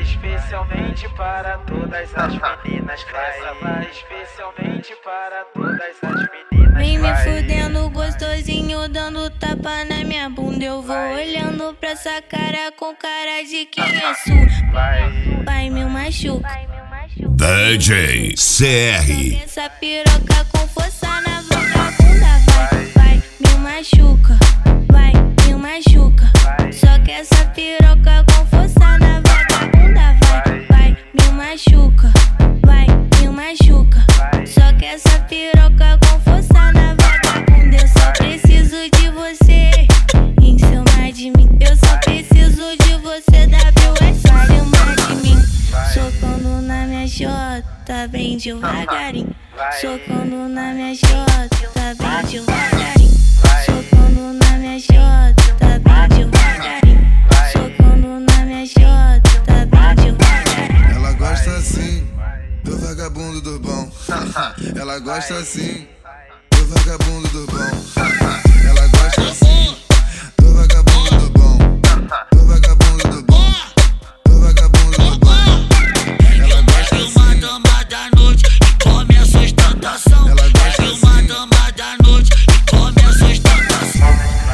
especialmente para todas as meninas. Essa vai especialmente para todas as meninas. Vem me fudendo gostosinho, dando tapa na minha bunda. Eu vou olhando pra essa cara com cara de quem é sua. Vai me machuca. DJ CR. Essa piroca com força na vagabunda. Vai me machuca. Vai me machuca. Só que essa piroca com força na vagabunda. Vai me machuca. Vai me machuca. Só que essa piroca com força na vagabunda. Eu só preciso de você em cima de mim. Eu só preciso de você, WS, em cima de mim. Socando na minha jota, bem devagarinho. Socando na minha jota, bem devagarinho. Socando na minha jota, bem devagarinho. Socando na minha jota, bem devagarinho. Ela gosta assim do vagabundo do bom. Ela gosta assim do vagabundo do bom. Ela gosta assim do vagabundo do bom. Do vagabundo do bom. Do vagabundo do bom. Ela gosta assim. Uma dama da noite e começa a ostentação. Ela gosta assim. Uma dama da noite e começa a ostentação.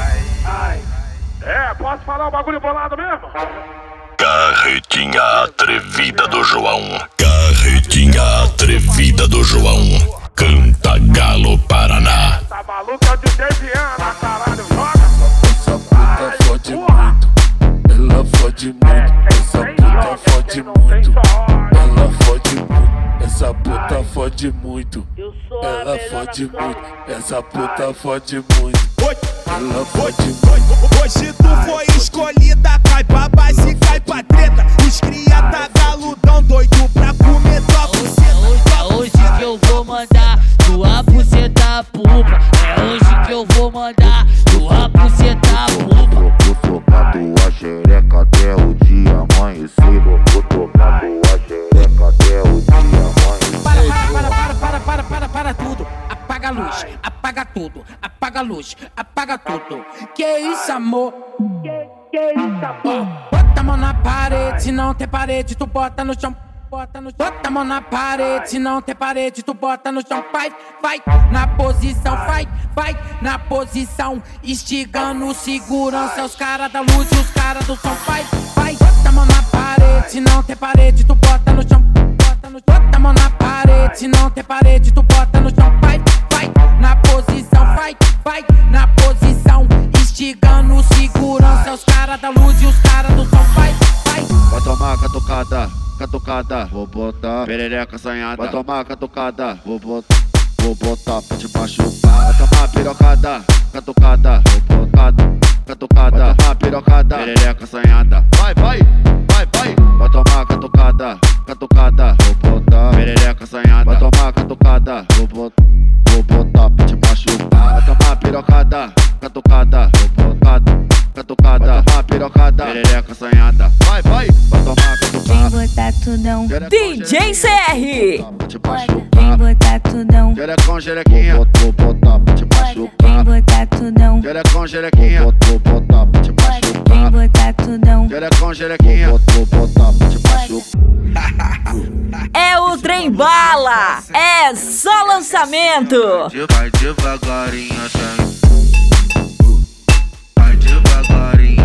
Posso falar um bagulho bolado mesmo? Carretinha atrevida do João. Carretinha atrevida do João. Canta Galo Paraná. Tá maluco? É o DJ Viana, caralho, joga! Essa puta fode muito, ela fode muito. Essa puta fode muito, ela fode muito. Essa puta fode muito, ela fode muito. Essa puta fode muito, ela fode muito. Hoje tu foi escolhida, cai pra base e cai pra treta. Os cria tá galudão, doido pra comer tua buceta. É hoje que eu vou mandar tua buceta pupa. É hoje que eu vou mandar tua buceta pupa. Vou tocar tua xereca até o dia amanhecer. Vou tocar tua xereca até o dia amanhecer. Para tudo. Apaga a luz, apaga tudo, apaga a luz, apaga tudo. Que isso, amor? Que isso, amor? Bota a mão na parede, se não tem parede, tu bota no chão. Bota a mão na parede, se não tem parede, tu bota no chão. Vai, na posição, vai na posição. Instigando segurança, os caras da luz e os caras do som. Vai, bota a mão na parede, se não tem parede, tu bota no chão. Bota a mão na parede, se não tem parede, tu bota no chão. Vai, na posição, vai na posição. Instigando segurança, os caras da luz e os caras do som. Vai. Vai tomar catucada, vou botar perereca assanhada. Vai tomar catucada, vou botar pra te machucar. Vai tomar pirocada, catucada, vou botar catucada. Vai tomar pirocada, perereca assanhada. Vai. Vai tomar catucada, vou botar perereca assanhada. Vai tomar catucada, vou botar pra te machucar. Vai tomar pirocada, catucada, vou botar catucada. Vai tomar pirocada, perereca assanhada. Vai tomar catucada. Vem botar tudão. DJ CR. Vem botar tudão. Xerecão, xerequinha, vou botar pra te machucar. Vem botar tudão. Xerecão, xerequinha, vou botar pra te machucar. Vem botar tudão. Xerecão, xerequinha, vou botar pra te machucar. É o Trem Bala. É só lançamento. Vai devagarinho, assim. Vai devagarinho.